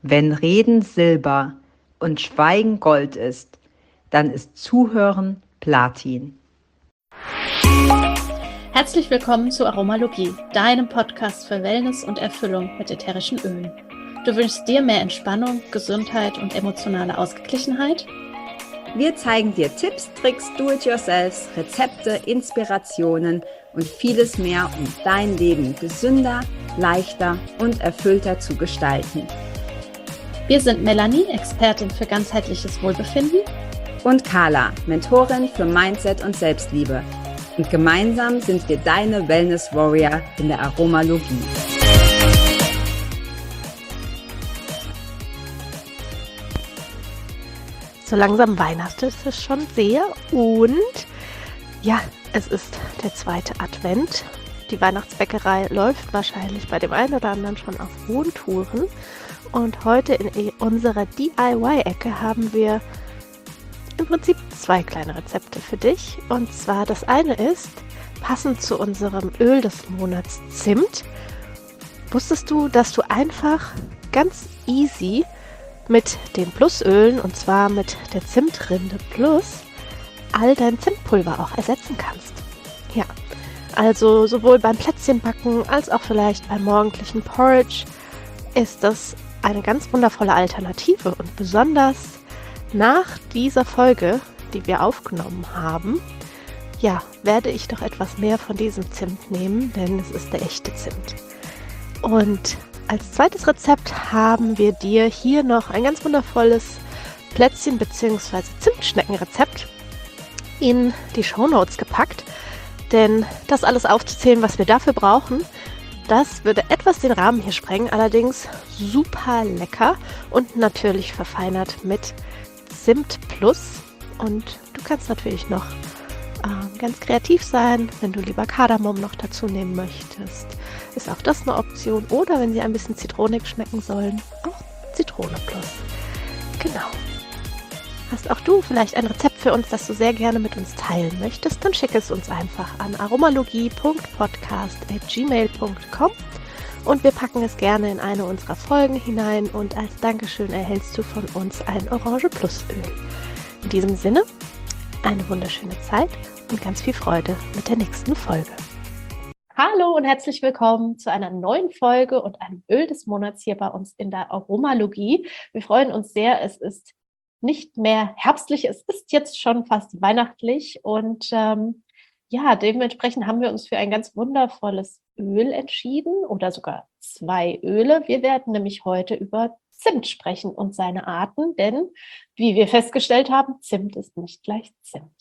Wenn Reden Silber und Schweigen Gold ist, dann ist Zuhören Platin. Herzlich willkommen zu Aromalogie, deinem Podcast für Wellness und Erfüllung mit ätherischen Ölen. Du wünschst dir mehr Entspannung, Gesundheit und emotionale Ausgeglichenheit? Wir zeigen dir Tipps, Tricks, Do-it-yourselfs, Rezepte, Inspirationen und vieles mehr, um dein Leben gesünder, leichter und erfüllter zu gestalten. Wir sind Melanie, Expertin für ganzheitliches Wohlbefinden, und Carla, Mentorin für Mindset und Selbstliebe. Und gemeinsam sind wir deine Wellness Warrior in der Aromalogie. So langsam weihnachtet es schon sehr und ja, es ist der zweite Advent. Die Weihnachtsbäckerei läuft wahrscheinlich bei dem einen oder anderen schon auf hohen Touren. Und heute in unserer DIY-Ecke haben wir im Prinzip zwei kleine Rezepte für dich. Und zwar das eine ist, passend zu unserem Öl des Monats Zimt. Wusstest du, dass du einfach ganz easy mit den Plusölen, und zwar mit der Zimtrinde Plus, all dein Zimtpulver auch ersetzen kannst? Ja, also sowohl beim Plätzchenbacken als auch vielleicht beim morgendlichen Porridge ist das eine ganz wundervolle Alternative. Und besonders nach dieser Folge, die wir aufgenommen haben, ja, werde ich doch etwas mehr von diesem Zimt nehmen, denn es ist der echte Zimt. Und als zweites Rezept haben wir dir hier noch ein ganz wundervolles Plätzchen- bzw. Zimtschneckenrezept in die Shownotes gepackt. Denn das alles aufzuzählen, was wir dafür brauchen, das würde etwas den Rahmen hier sprengen. Allerdings super lecker und natürlich verfeinert mit Zimt Plus. Und du kannst natürlich noch ganz kreativ sein, wenn du lieber Kardamom noch dazu nehmen möchtest. Ist auch das eine Option. Oder wenn sie ein bisschen zitronig schmecken sollen, auch Zitrone Plus. Genau. Hast auch du vielleicht ein Rezept für uns, das du sehr gerne mit uns teilen möchtest, dann schick es uns einfach an aromalogie.podcast@gmail.com und wir packen es gerne in eine unserer Folgen hinein und als Dankeschön erhältst du von uns ein Orange Plus Öl. In diesem Sinne, eine wunderschöne Zeit und ganz viel Freude mit der nächsten Folge. Hallo und herzlich willkommen zu einer neuen Folge und einem Öl des Monats hier bei uns in der Aromalogie. Wir freuen uns sehr, es ist nicht mehr herbstlich, es ist jetzt schon fast weihnachtlich und ja, dementsprechend haben wir uns für ein ganz wundervolles Öl entschieden oder sogar zwei Öle. Wir werden nämlich heute über Zimt sprechen und seine Arten, denn wie wir festgestellt haben, Zimt ist nicht gleich Zimt.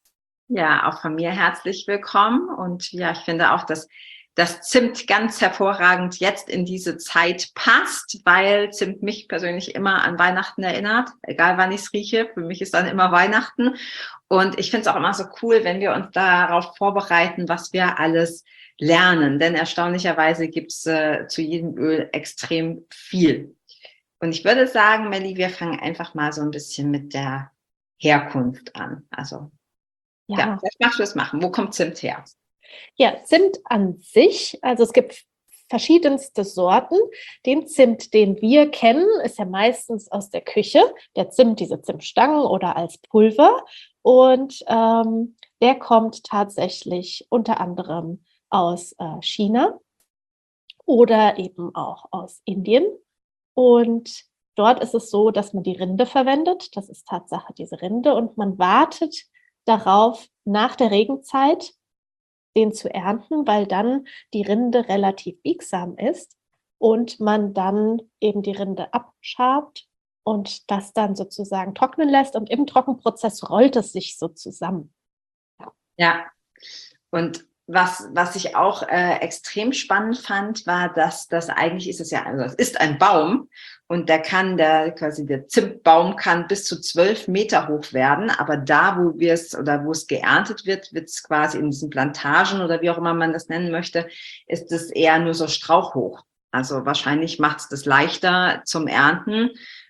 Ja, auch von mir herzlich willkommen und ja, ich finde auch, dass das Zimt ganz hervorragend jetzt in diese Zeit passt, weil Zimt mich persönlich immer an Weihnachten erinnert, egal wann ich es rieche. Für mich ist dann immer Weihnachten und ich finde es auch immer so cool, wenn wir uns darauf vorbereiten, was wir alles lernen, denn erstaunlicherweise gibt's zu jedem Öl extrem viel. Und ich würde sagen, Melli, wir fangen einfach mal so ein bisschen mit der Herkunft an. Also ja, vielleicht magst du es machen. Wo kommt Zimt her? Ja, Zimt an sich, also es gibt verschiedenste Sorten. Den Zimt, den wir kennen, ist ja meistens aus der Küche. Der Zimt, diese Zimtstangen oder als Pulver. Und der kommt tatsächlich unter anderem aus China oder eben auch aus Indien. Und dort ist es so, dass man die Rinde verwendet. Das ist Tatsache, diese Rinde. Und man wartet darauf, nach der Regenzeit den zu ernten, weil dann die Rinde relativ biegsam ist und man dann eben die Rinde abschabt und das dann sozusagen trocknen lässt und im Trockenprozess rollt es sich so zusammen. Ja, und was ich auch extrem spannend fand, war, dass das eigentlich ist es ja, also es ist ein Baum und der Zimtbaum kann bis zu 12 Meter hoch werden, aber da, wo es geerntet wird, wird es quasi in diesen Plantagen oder wie auch immer man das nennen möchte, ist es eher nur so strauchhoch. Also wahrscheinlich macht es das leichter zum Ernten.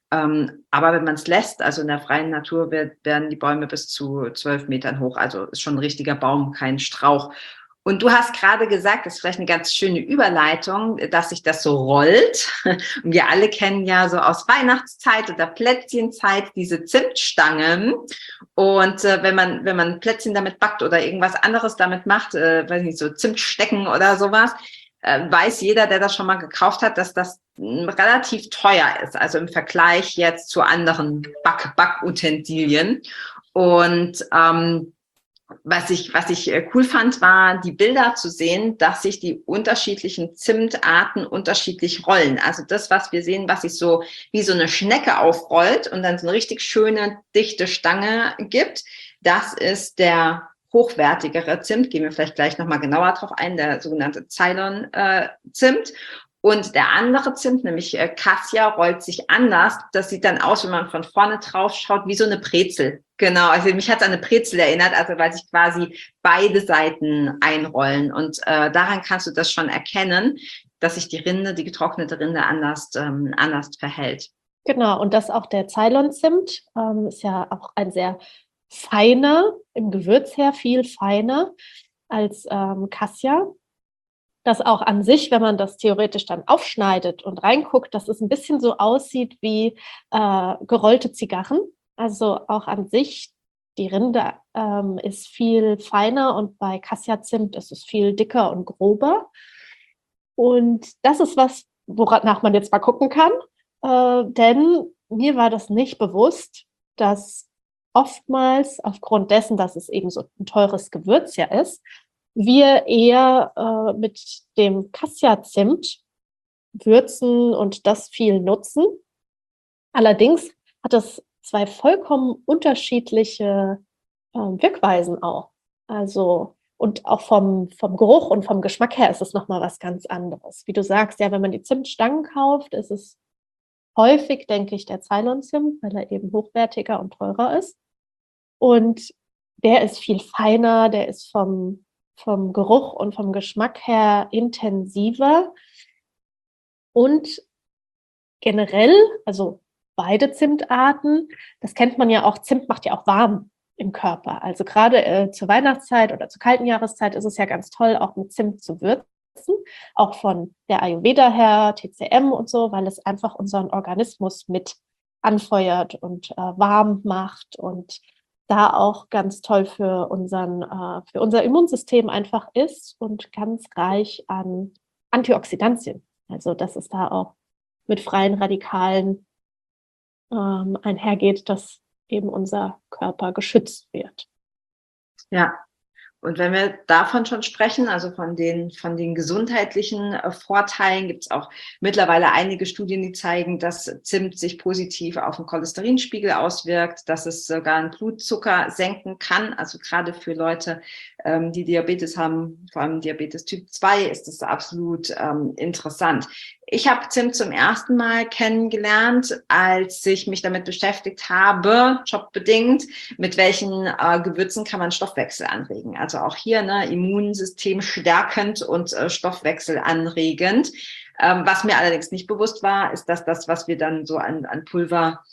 Aber wenn man es lässt, also in der freien Natur werden die Bäume bis zu 12 Metern hoch, also ist schon ein richtiger Baum, kein Strauch. Und du hast gerade gesagt, das ist vielleicht eine ganz schöne Überleitung, dass sich das so rollt. Und wir alle kennen ja so aus Weihnachtszeit oder Plätzchenzeit diese Zimtstangen. Und wenn man Plätzchen damit backt oder irgendwas anderes damit macht, weiß nicht, so Zimtstecken oder sowas, weiß jeder, der das schon mal gekauft hat, dass das relativ teuer ist. Also im Vergleich jetzt zu anderen Backutensilien. Und was ich cool fand, war die Bilder zu sehen, dass sich die unterschiedlichen Zimtarten unterschiedlich rollen. Also das, was wir sehen, was sich so wie so eine Schnecke aufrollt und dann so eine richtig schöne, dichte Stange gibt, das ist der hochwertigere Zimt. Gehen wir vielleicht gleich nochmal genauer drauf ein, der sogenannte Ceylon-Zimt. Und der andere Zimt, nämlich Cassia, rollt sich anders. Das sieht dann aus, wenn man von vorne drauf schaut, wie so eine Brezel. Genau, also mich hat es an eine Brezel erinnert, also weil sich quasi beide Seiten einrollen. Und daran kannst du das schon erkennen, dass sich die Rinde, die getrocknete Rinde anders verhält. Genau, und das auch der Ceylon-Zimt ist ja auch ein sehr feiner, im Gewürz her viel feiner als Cassia. Das auch an sich, wenn man das theoretisch dann aufschneidet und reinguckt, dass es ein bisschen so aussieht wie gerollte Zigarren. Also auch an sich, die Rinde ist viel feiner und bei Cassia-Zimt ist es viel dicker und grober. Und das ist was, woranach man jetzt mal gucken kann, denn mir war das nicht bewusst, dass oftmals aufgrund dessen, dass es eben so ein teures Gewürz ja ist, wir eher mit dem Cassia-Zimt würzen und das viel nutzen. Allerdings hat es zwei vollkommen unterschiedliche Wirkweisen auch. Also, und auch vom Geruch und vom Geschmack her ist es nochmal was ganz anderes. Wie du sagst, ja, wenn man die Zimtstangen kauft, ist es häufig, denke ich, der Ceylon-Zimt, weil er eben hochwertiger und teurer ist. Und der ist viel feiner, der ist vom Geruch und vom Geschmack her intensiver. Und generell, also beide Zimtarten, das kennt man ja auch, Zimt macht ja auch warm im Körper. Also gerade zur Weihnachtszeit oder zur kalten Jahreszeit ist es ja ganz toll, auch mit Zimt zu würzen, auch von der Ayurveda her, TCM und so, weil es einfach unseren Organismus mit anfeuert und warm macht und da auch ganz toll für unser Immunsystem einfach ist und ganz reich an Antioxidantien. Also dass es da auch mit freien Radikalen einhergeht, dass eben unser Körper geschützt wird. Ja. Und wenn wir davon schon sprechen, also von den gesundheitlichen Vorteilen, gibt es auch mittlerweile einige Studien, die zeigen, dass Zimt sich positiv auf den Cholesterinspiegel auswirkt, dass es sogar den Blutzucker senken kann. Also gerade für Leute, die Diabetes haben, vor allem Diabetes Typ 2, ist das absolut interessant. Ich habe Zimt zum ersten Mal kennengelernt, als ich mich damit beschäftigt habe, jobbedingt, mit welchen Gewürzen kann man Stoffwechsel anregen. Also auch hier Immunsystem stärkend und Stoffwechsel anregend. Was mir allerdings nicht bewusst war, ist, dass das, was wir dann so an Pulver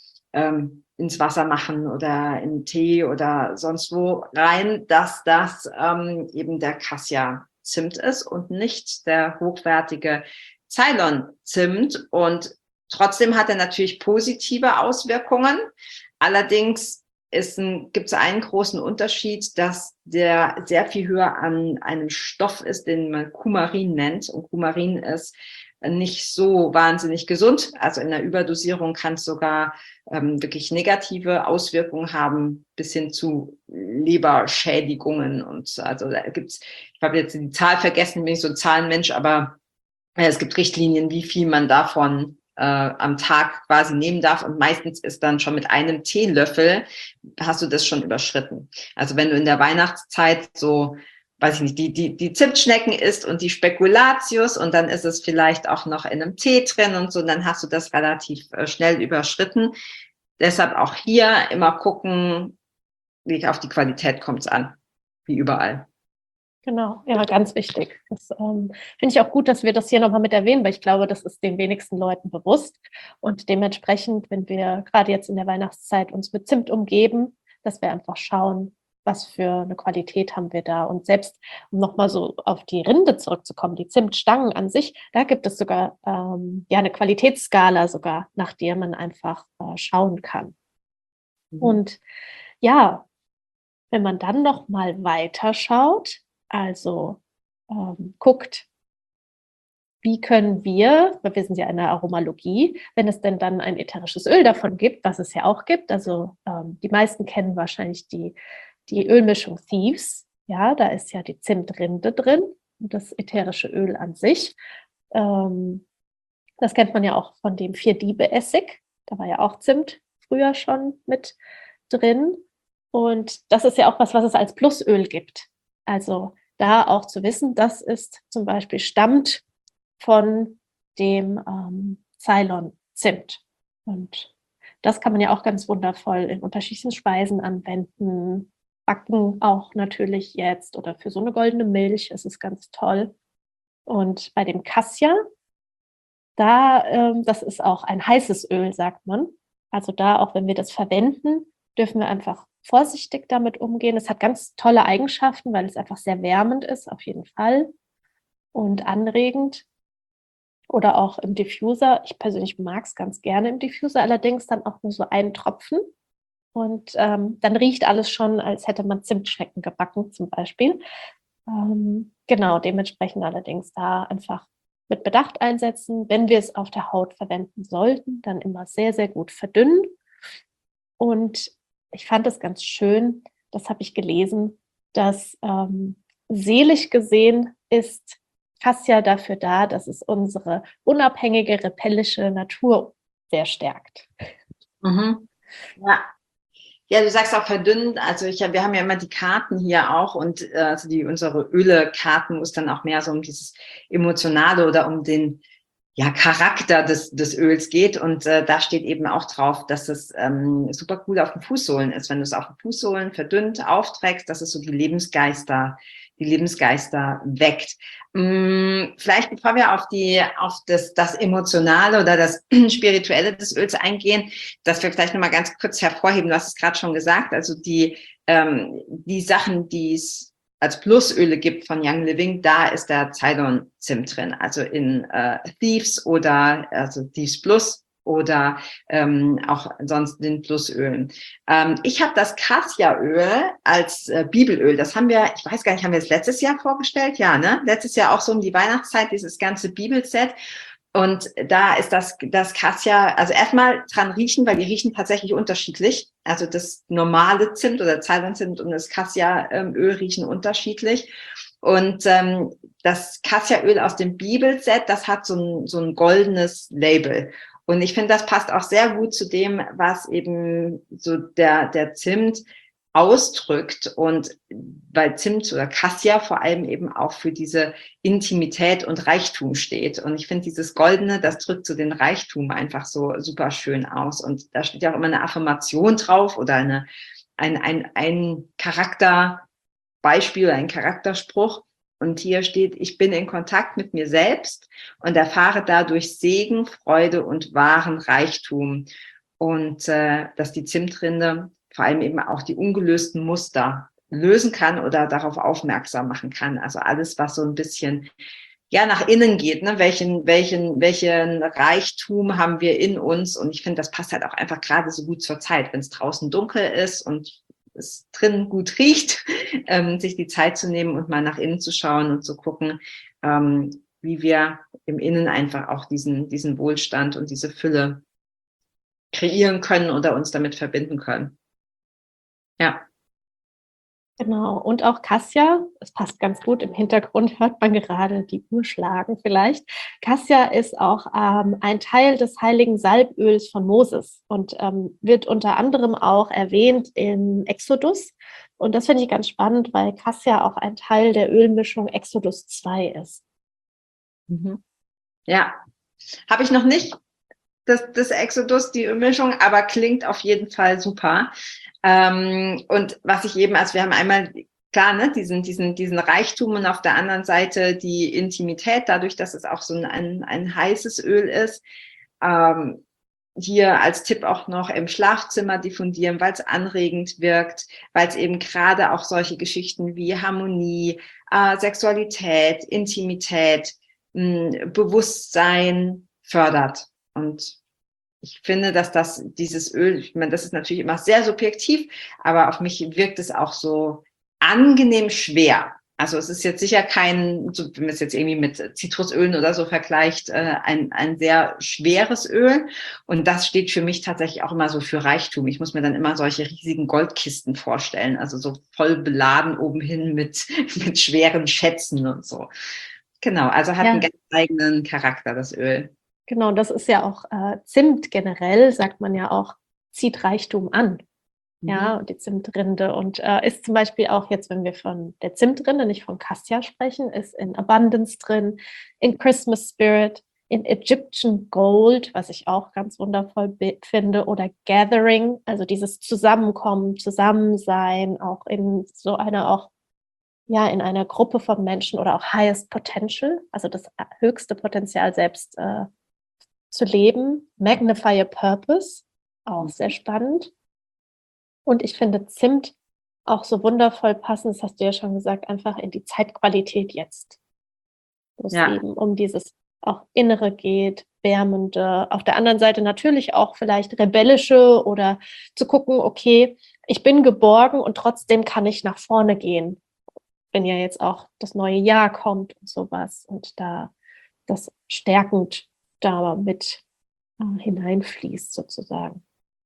ins Wasser machen oder in Tee oder sonst wo rein, dass das eben der Cassia-Zimt ist und nicht der hochwertige Ceylon-Zimt. Und trotzdem hat er natürlich positive Auswirkungen. Allerdings gibt es einen großen Unterschied, dass der sehr viel höher an einem Stoff ist, den man Kumarin nennt. Und Kumarin ist nicht so wahnsinnig gesund. Also in der Überdosierung kann es sogar wirklich negative Auswirkungen haben, bis hin zu Leberschädigungen. Und also da gibt's, ich habe jetzt die Zahl vergessen, bin ich so ein Zahlenmensch, aber es gibt Richtlinien, wie viel man davon am Tag quasi nehmen darf. Und meistens ist dann schon mit einem Teelöffel, hast du das schon überschritten. Also wenn du in der Weihnachtszeit so, weiß ich nicht, die Zimtschnecken isst und die Spekulatius und dann ist es vielleicht auch noch in einem Tee drin und so, dann hast du das relativ schnell überschritten. Deshalb auch hier immer gucken, wie auf die Qualität kommt es an, wie überall. Genau, ja, ganz wichtig. Das finde ich auch gut, dass wir das hier nochmal mit erwähnen, weil ich glaube, das ist den wenigsten Leuten bewusst. Und dementsprechend, wenn wir gerade jetzt in der Weihnachtszeit uns mit Zimt umgeben, dass wir einfach schauen, was für eine Qualität haben wir da. Und selbst, um nochmal so auf die Rinde zurückzukommen, die Zimtstangen an sich, da gibt es sogar eine Qualitätsskala sogar, nach der man einfach schauen kann. Und ja, wenn man dann noch mal weiter schaut, also guckt, wie können wir, weil wir sind ja in der Aromalogie, wenn es denn dann ein ätherisches Öl davon gibt, was es ja auch gibt, also die meisten kennen wahrscheinlich die Ölmischung Thieves, ja, da ist ja die Zimtrinde drin und das ätherische Öl an sich. Das kennt man ja auch von dem Vier-Diebe-Essig, da war ja auch Zimt früher schon mit drin. Und das ist ja auch was es als Plusöl gibt. Also da auch zu wissen, das ist zum Beispiel stammt von dem Ceylon-Zimt. Und das kann man ja auch ganz wundervoll in unterschiedlichen Speisen anwenden. Backen auch natürlich jetzt oder für so eine goldene Milch. Es ist ganz toll. Und bei dem Cassia, das ist auch ein heißes Öl, sagt man. Also da, auch wenn wir das verwenden, dürfen wir einfach vorsichtig damit umgehen. Es hat ganz tolle Eigenschaften, weil es einfach sehr wärmend ist, auf jeden Fall. Und anregend. Oder auch im Diffuser. Ich persönlich mag es ganz gerne im Diffuser, allerdings dann auch nur so einen Tropfen. Und dann riecht alles schon, als hätte man Zimtschnecken gebacken zum Beispiel. Genau, dementsprechend allerdings da einfach mit Bedacht einsetzen. Wenn wir es auf der Haut verwenden sollten, dann immer sehr, sehr gut verdünnen. Und ich fand es ganz schön, das habe ich gelesen, dass seelisch gesehen ist Cassia dafür da, dass es unsere unabhängige, rebellische Natur sehr stärkt. Ja. Ja, du sagst auch verdünnend, also wir haben ja immer die Karten hier auch und also unsere Öle-Karten, wo es dann auch mehr so um dieses Emotionale oder um den Charakter des Öls geht und da steht eben auch drauf, dass es super gut auf den Fußsohlen ist, wenn du es auf den Fußsohlen verdünnt aufträgst, dass es so die Lebensgeister weckt. Vielleicht bevor wir auf das Emotionale oder das Spirituelle des Öls eingehen, dass wir vielleicht nochmal ganz kurz hervorheben, du hast es gerade schon gesagt, also die Sachen, die es als Plusöle gibt von Young Living, da ist der Ceylon-Zimt drin, also in Thieves oder also Thieves Plus oder auch ansonsten den Plusölen. Ich habe das Cassia-Öl als Bibelöl, das haben wir, ich weiß gar nicht, haben wir es letztes Jahr vorgestellt? Ja, ne? Letztes Jahr auch so um die Weihnachtszeit, dieses ganze Bibelset. Und da ist das Cassia, also erstmal dran riechen, weil die riechen tatsächlich unterschiedlich. Also das normale Zimt oder Ceylon-Zimt und das Cassia-Öl riechen unterschiedlich. Und das Cassia-Öl aus dem Bibelset, das hat so ein goldenes Label. Und ich finde, das passt auch sehr gut zu dem, was eben so der Zimt ausdrückt. Und weil Zimt oder Cassia vor allem eben auch für diese Intimität und Reichtum steht. Und ich finde, dieses Goldene, das drückt so den Reichtum einfach so super schön aus. Und da steht ja auch immer eine Affirmation drauf oder ein Charakterbeispiel oder ein Charakterspruch. Und hier steht, ich bin in Kontakt mit mir selbst und erfahre dadurch Segen, Freude und wahren Reichtum. Und dass die Zimtrinde vor allem eben auch die ungelösten Muster lösen kann oder darauf aufmerksam machen kann. Also alles, was so ein bisschen nach innen geht, ne? Welchen Reichtum haben wir in uns? Und ich finde, das passt halt auch einfach gerade so gut zur Zeit, wenn es draußen dunkel ist und es drin gut riecht, sich die Zeit zu nehmen und mal nach innen zu schauen und zu gucken, wie wir im Innen einfach auch diesen Wohlstand und diese Fülle kreieren können oder uns damit verbinden können. Ja. Genau, und auch Cassia, es passt ganz gut, im Hintergrund hört man gerade die Uhr schlagen vielleicht. Cassia ist auch ein Teil des heiligen Salböls von Moses und wird unter anderem auch erwähnt in Exodus. Und das finde ich ganz spannend, weil Cassia auch ein Teil der Ölmischung Exodus 2 ist. Ja, habe ich noch nicht, das Exodus, die Ölmischung, aber klingt auf jeden Fall super. Und was ich eben, also wir haben einmal, klar, ne, diesen Reichtum und auf der anderen Seite die Intimität, dadurch, dass es auch so ein heißes Öl ist. hier als Tipp auch noch im Schlafzimmer diffundieren, weil es anregend wirkt, weil es eben gerade auch solche Geschichten wie Harmonie, Sexualität, Intimität, Bewusstsein fördert. Und ich finde, dass dieses Öl, ich meine, das ist natürlich immer sehr subjektiv, aber auf mich wirkt es auch so angenehm schwer. Also es ist jetzt sicher kein, so wenn man es jetzt irgendwie mit Zitrusölen oder so vergleicht, ein sehr schweres Öl. Und das steht für mich tatsächlich auch immer so für Reichtum. Ich muss mir dann immer solche riesigen Goldkisten vorstellen, also so voll beladen oben hin mit schweren Schätzen und so. Genau, also hat einen ganz eigenen Charakter, das Öl. Genau, das ist ja auch Zimt generell, sagt man ja auch, zieht Reichtum an. Ja, und die Zimtrinde. Und ist zum Beispiel auch jetzt, wenn wir von der Zimtrinde, nicht von Cassia sprechen, ist in Abundance drin, in Christmas Spirit, in Egyptian Gold, was ich auch ganz wundervoll finde, oder Gathering, also dieses Zusammenkommen, Zusammensein, auch in so einer in einer Gruppe von Menschen oder auch Highest Potential, also das höchste Potenzial selbst zu leben. Magnify a Purpose, auch sehr spannend. Und ich finde Zimt auch so wundervoll passend, das hast du ja schon gesagt, einfach in die Zeitqualität jetzt. Wo es eben um dieses auch Innere geht, Wärmende. Auf der anderen Seite natürlich auch vielleicht Rebellische oder zu gucken, okay, ich bin geborgen und trotzdem kann ich nach vorne gehen. Wenn ja jetzt auch das neue Jahr kommt und sowas und da das stärkend da mit hineinfließt sozusagen.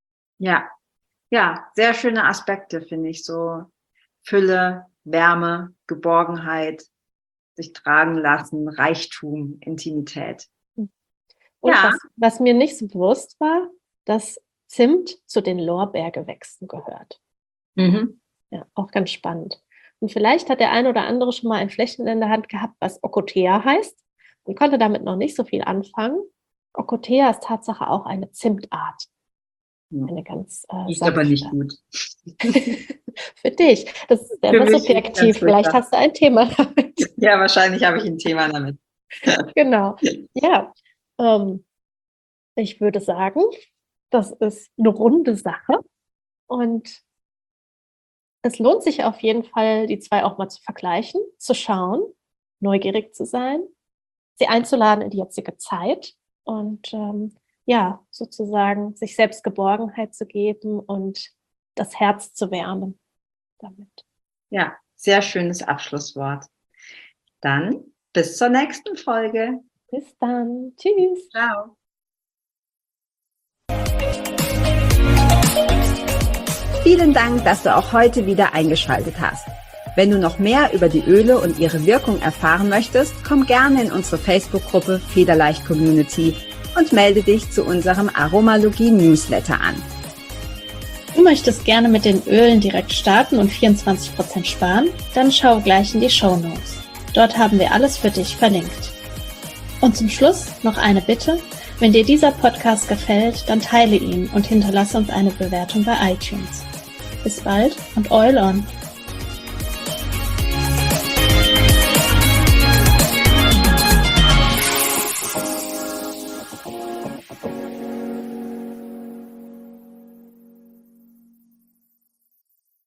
Ja, sehr schöne Aspekte, finde ich, so Fülle, Wärme, Geborgenheit, sich tragen lassen, Reichtum, Intimität. Und was mir nicht so bewusst war, dass Zimt zu den Lorbeergewächsen gehört. Ja, auch ganz spannend. Und vielleicht hat der eine oder andere schon mal ein Fläschchen in der Hand gehabt, was Ocotea heißt und konnte damit noch nicht so viel anfangen. Ocotea ist Tatsache auch eine Zimtart. Eine ganz ist aber nicht gut. Für dich. Das ist immer subjektiv. Vielleicht hast du ein Thema damit. Ja, wahrscheinlich habe ich ein Thema damit. Genau. Ja. Ich würde sagen, das ist eine runde Sache. Und es lohnt sich auf jeden Fall, die zwei auch mal zu vergleichen, zu schauen, neugierig zu sein, sie einzuladen in die jetzige Zeit und sozusagen sich selbst Geborgenheit zu geben und das Herz zu wärmen damit. Ja, sehr schönes Abschlusswort. Dann bis zur nächsten Folge. Bis dann. Tschüss. Ciao. Vielen Dank, dass du auch heute wieder eingeschaltet hast. Wenn du noch mehr über die Öle und ihre Wirkung erfahren möchtest, komm gerne in unsere Facebook-Gruppe Federleicht Community und melde dich zu unserem Aromalogie-Newsletter an. Du möchtest gerne mit den Ölen direkt starten und 24% sparen? Dann schau gleich in die Shownotes. Dort haben wir alles für dich verlinkt. Und zum Schluss noch eine Bitte. Wenn dir dieser Podcast gefällt, dann teile ihn und hinterlasse uns eine Bewertung bei iTunes. Bis bald und Oil on!